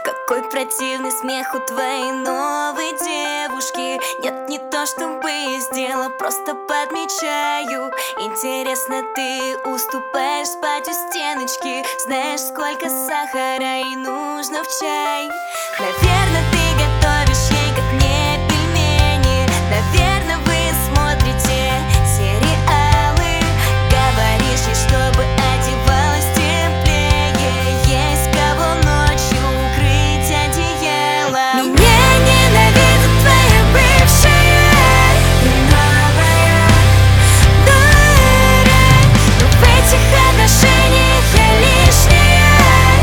Какой противный смех у твоей новой девушки. Нет, не то чтобы я сделала, просто подмечаю. Интересно, ты уступаешь спать у стеночки? Знаешь, сколько сахара ей нужно в чай? Наверное, ты готовишь ей, как мне, пельмени. Наверное, вы смотрите сериалы. Говоришь ей, чтобы одевалась теплее. Есть кого ночью укрыть одеяло. Меня ненавидит твоя бывшая и новая дура. Но в этих отношениях я лишняя,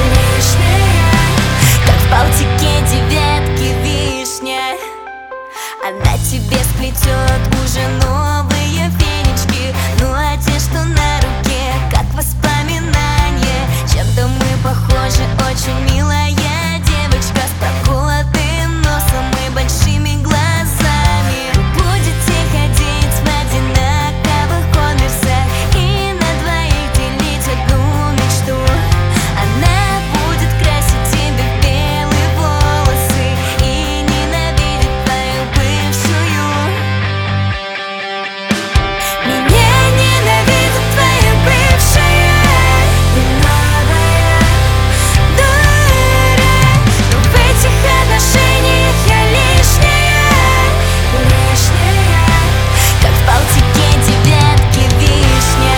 как в Балтике девятки вишня. Она тебе сплетет уже новые фенечки. Ну а те, что на руке, как воспоминание. Чем-то мы похожи, очень милая девочка, с проколотым носом и большими глазами. Будете ходить в одинаковых конверсах и на двоих делить одну мечту. Она будет красить тебе белые волосы и ненавидит твою бывшую. Меня ненавидит твоя бывшая и новая дура. Но в этих отношениях я лишняя, как в Балтике девятки вишня.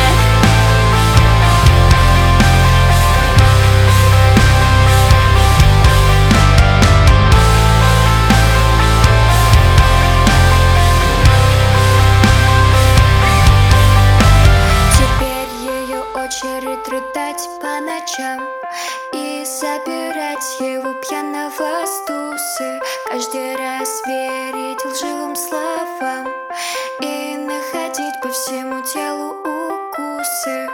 Теперь ее очередь рыдать по ночам и собирать его пьяного с тусы. Каждый раз верить лживым словам и находить по всему телу укусы.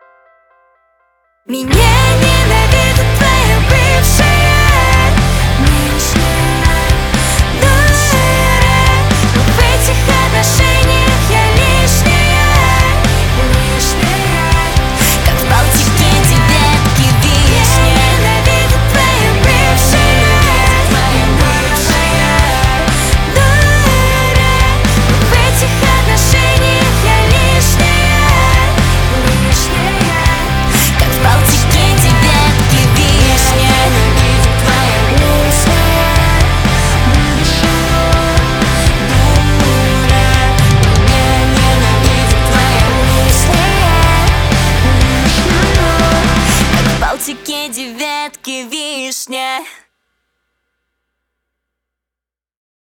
Меня ненавидит твоя бывшая нынешняя дура. Но в этих отношениях я лишняя, как в Балтике девятки вишня. Ненавидит твоя бывшая дура. Но в этих отношениях я лишняя, как в Балтике девятки вишня. Ненавидит твоя бывшая дура. Меня ненавидит твоя бывшая, как в Балтике девятки вишня.